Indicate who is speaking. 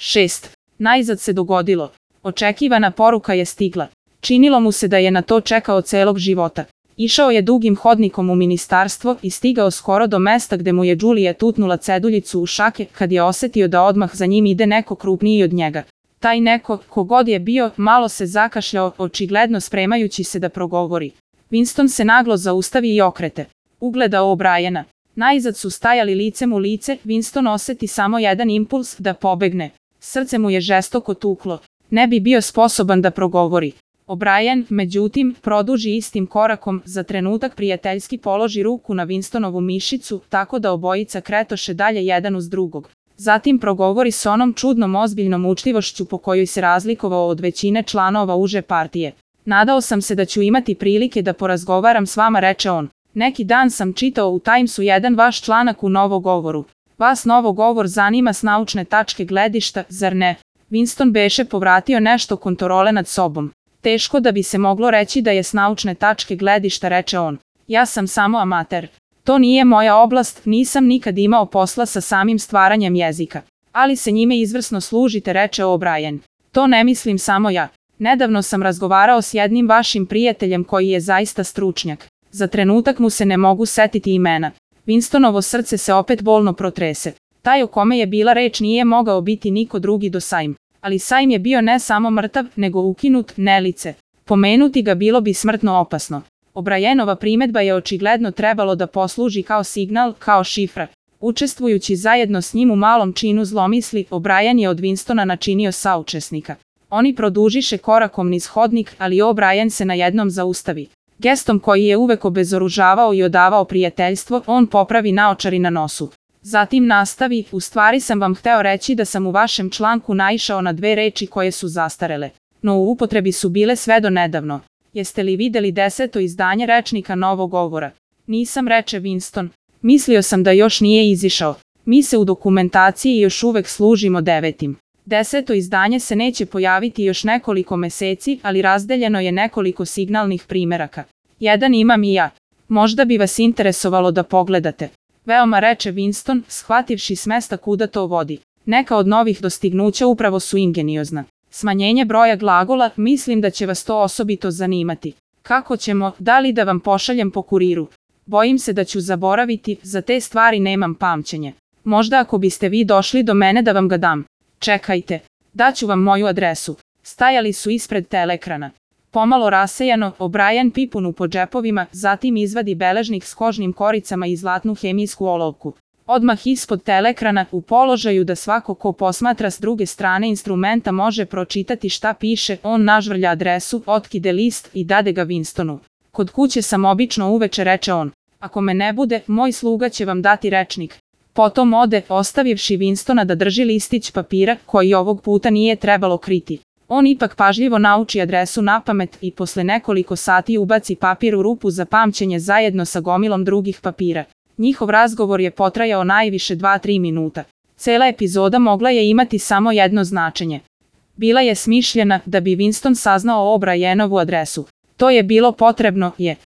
Speaker 1: 6. Najzad se dogodilo. Očekivana poruka je stigla. Činilo mu se da je na to čekao celog života. Išao je dugim hodnikom u ministarstvo i stigao skoro do mesta gde mu je Đulija tutnula ceduljicu u šake kad je osetio da odmah za njim ide neko krupniji od njega. Taj neko, kogod je bio, malo se zakašljao, očigledno spremajući se da progovori. Winston se naglo zaustavi i okrete. Ugledao O'Briena. Najzad su stajali licem u lice, Winston oseti samo jedan impuls da pobegne. Srce mu je žestoko tuklo. Ne bi bio sposoban da progovori. O'Brien, međutim, produži istim korakom, za trenutak prijateljski položi ruku na Winstonovu mišicu, tako da obojica kretoše dalje jedan uz drugog. Zatim progovori s onom čudnom ozbiljnom učtivošću po kojoj se razlikovao od većine članova uže partije. Nadao sam se da ću imati prilike da porazgovaram s vama, reče on. Neki dan sam čitao u Timesu jedan vaš članak u novogovoru. Vas novogovor zanima s naučne tačke gledišta, zar ne? Winston beše povratio nešto kontrole nad sobom. Teško da bi se moglo reći da je s naučne tačke gledišta, reče on. Ja sam samo amater. To nije moja oblast, nisam nikad imao posla sa samim stvaranjem jezika. Ali se njime izvrsno služite, reče O'Brien. To ne mislim samo ja. Nedavno sam razgovarao s jednim vašim prijateljem koji je zaista stručnjak. Za trenutak mu se ne mogu setiti imena. Winstonovo srce se opet bolno protrese. Taj o kome je bila reč nije mogao biti niko drugi do Syme. Ali Syme je bio ne samo mrtav, nego ukinut, nelice. Pomenuti ga bilo bi smrtno opasno. O'Brienova primedba je očigledno trebalo da posluži kao signal, kao šifra. Učestvujući zajedno s njim u malom činu zlomisli, O'Brien je od Winstona načinio saučesnika. Oni produžiše korakom niz hodnik, ali O'Brien se na jednom zaustavi. Gestom koji je uvek obezoružavao i odavao prijateljstvo, on popravi naočari na nosu. Zatim nastavi, u stvari sam vam hteo reći da sam u vašem članku naišao na dve reči koje su zastarele. No u upotrebi su bile sve do nedavno. Jeste li videli 10. izdanje rečnika novogovora? Nisam, reče Winston. Mislio sam da još nije izišao. Mi se u dokumentaciji još uvek služimo 9. 10. izdanje se neće pojaviti još nekoliko meseci, ali razdeljeno je nekoliko signalnih primeraka. Jedan imam i ja. Možda bi vas interesovalo da pogledate. Veoma, reče Winston, shvativši s mesta kuda to vodi. Neka od novih dostignuća upravo su ingeniozna. Smanjenje broja glagola, mislim da će vas to osobito zanimati. Kako ćemo, da li da vam pošaljem po kuriru? Bojim se da ću zaboraviti, za te stvari nemam pamćenje. Možda ako biste vi došli do mene da vam ga dam. Čekajte, daću vam moju adresu. Stajali su ispred teleekrana. Pomalo rasejano, O'Brien pipunu po džepovima, zatim izvadi beležnik s kožnim koricama i zlatnu hemijsku olovku. Odmah ispod teleekrana, u položaju da svako ko posmatra s druge strane instrumenta može pročitati šta piše, on nažvrlja adresu, otkide list i dade ga Winstonu. Kod kuće sam obično uveče, reče on. Ako me ne bude, moj sluga će vam dati rečnik. Potom ode, ostavivši Winstona da drži listić papira, koji ovog puta nije trebalo kriti. On ipak pažljivo nauči adresu napamet i posle nekoliko sati ubaci papir u rupu za pamćenje zajedno sa gomilom drugih papira. Njihov razgovor je potrajao najviše 2-3 minuta. Cela epizoda mogla je imati samo jedno značenje. Bila je smišljena da bi Winston saznao O'Brienovu adresu. To je bilo potrebno, je.